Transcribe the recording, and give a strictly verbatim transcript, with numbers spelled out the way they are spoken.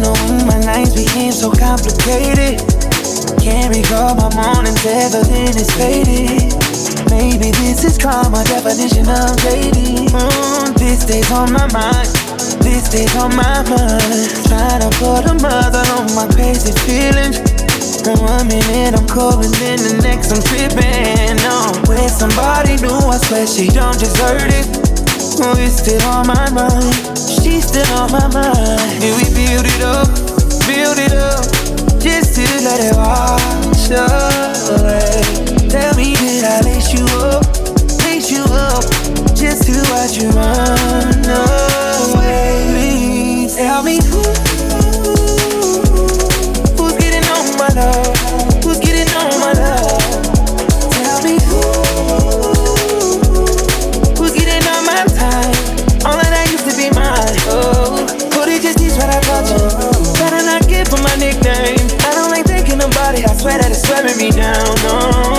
know when my nights became so complicated. Can't recall my mornings ever, then it's faded. Maybe this is called my definition of dating. Mm, this day's on my mind, this day's on my mind. Trying to put a mother on my crazy feelings. And one minute I'm cool and then the next I'm tripping. No, with somebody new, I swear she don't deserve it. Oh, it's still on my mind, she's still on my mind. And we build it up, build it up, just to let it wash away. Tell me, did I lace you up, lace you up, just to watch you run away? Please tell me who, who's getting on my love, who's getting on my love? Tell me who, who's getting on my time, all of that used to be mine. Oh, but it just is what I taught you, better not give for my nickname. I don't like thinking about it, I swear that it's wearing me down, no.